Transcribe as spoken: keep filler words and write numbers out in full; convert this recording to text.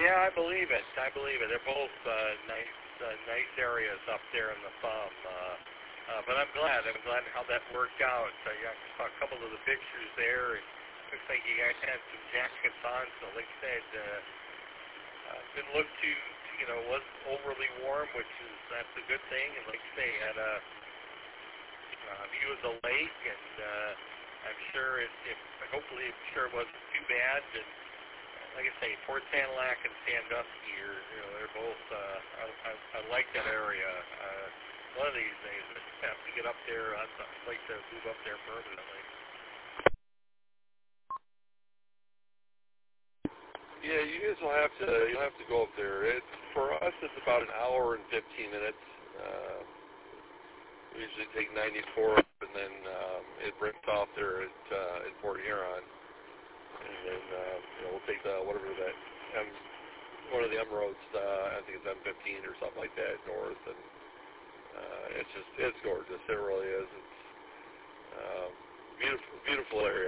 Yeah, I believe it. I believe it. They're both uh, nice, uh, nice areas up there in the thumb. Uh, uh, but I'm glad. I'm glad how that worked out. Uh, yeah, I saw a couple of the pictures there. It looks like you guys had some jackets on, so like I said, uh, uh, didn't look too, you know, wasn't overly warm, which is that's a good thing. And like I say, had a uh, view of the lake, and uh, I'm sure it, it, hopefully, I'm sure it wasn't too bad. And like I say, Fort Sanilac and Sandusky are, you know, they're both, uh, I, I, I like that area. Uh, one of these days, I just have to get up there. I'd like to move up there permanently. Yeah, you guys will have to, you'll have to go up there. It, for us, it's about an hour and fifteen minutes. Uh, we usually take ninety-four up, and then um, it breaks off there at, uh, at Port Huron. And then, uh, you know, we'll take the, whatever that, M, one of the M roads, uh, I think it's M fifteen or something like that, north, and uh, it's just, it's gorgeous. It really is. It's um, beautiful, beautiful area.